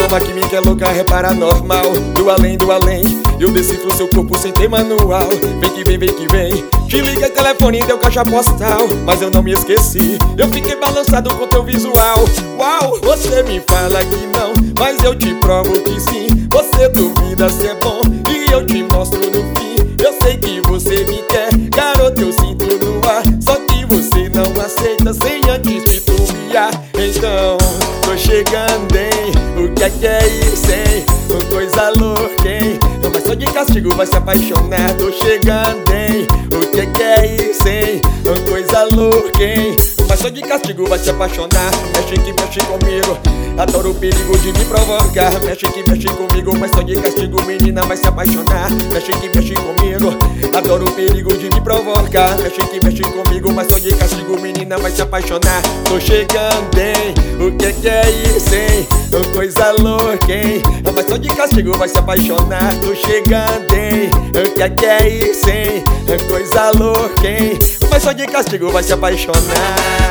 uma química louca, é paranormal. Do além, eu decifro seu corpo sem ter manual. Vem que vem, vem que vem. Te liguei telefone, deu caixa postal, mas eu não me esqueci, eu fiquei balançado com teu visual. Uau, você me fala que não, mas eu te provo que sim. Você duvida se é bom e eu te mostro no fim. Eu sei que você me quer, garoto, eu sinto no ar. Só que você não aceita sem antes titubear. Então, tô chegando, hein? O que é isso, hein? Coisa louca, hein? Mas só de castigo vai se apaixonar. Tô chegando, hein? O que é isso, hein? Coisa louca, hein? Mas só de castigo vai se apaixonar. Mexe que mexe comigo, adoro o perigo de me provocar. Mexe que mexe comigo, mas só de castigo menina vai se apaixonar. Mexe que mexe comigo, adoro o perigo de me provocar. Mexe que mexe comigo, mas só de castigo menina vai se apaixonar. Tô chegando, hein? O que é isso, hein? Coisa louca, hein? Mas só de castigo vai se apaixonar. Tô chegando, hein? O que é isso, hein? Coisa louca, hein? Mas só de castigo vai se apaixonar.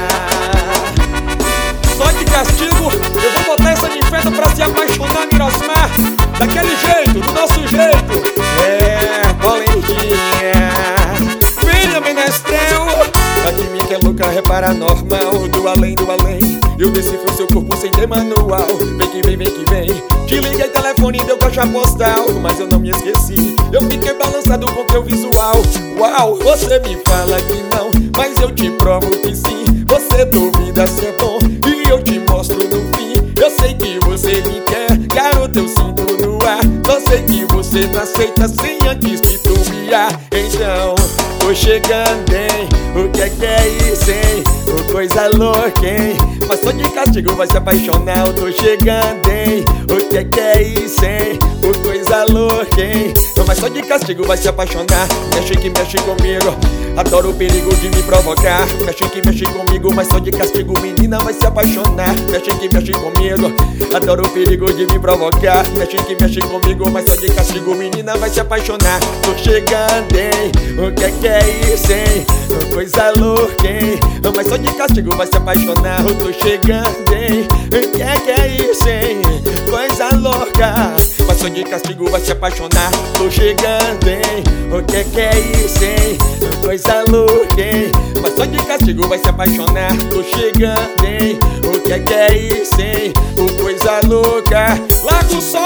Só de castigo, eu vou botar essa ninfeta pra se apaixonar, Mirosmar. Daquele jeito, do nosso jeito. É, polendinha. Filha Menestrel. A química é louca, é paranormal. Do além, eu decifro seu corpo sem ter manual. Vem que vem, vem que vem. Te liguei telefone, deu caixa postal, mas eu não me esqueci, eu fiquei balançado com teu visual. Uau, você me fala que não, mas eu te provo que sim. Você duvida se é bom e eu te mostro no fim. Eu sei que você me quer, garoto, eu sinto no ar. Só sei que você não aceita sem antes titubear. Então, tô chegando, hein? O que é isso, hein? Coisa louca, hein? Mas só de castigo vai se apaixonar. Eu tô chegando, hein? O que é isso, hein? Coisa louca, hein? Mas só de castigo vai se apaixonar. Mexe que mexe comigo, adoro o perigo de me provocar. Mexe que mexe comigo, mas só de castigo menina vai se apaixonar. Mexe que mexe comigo, adoro o perigo de me provocar. Mexe que mexe comigo, mas só de castigo menina vai se apaixonar. Tô chegando, hein? O que é isso, hein? Coisa louca, hein? Mas só de castigo vai se apaixonar. Eu tô chegando, hein? O que é isso, hein? Coisa louca, mas só de castigo vai se apaixonar. Tô chegando, hein? O que é isso, hein? Coisa louca, hein? Mas só de castigo vai se apaixonar. Tô chegando, hein? O que é isso, hein? Coisa louca. Larga o sol.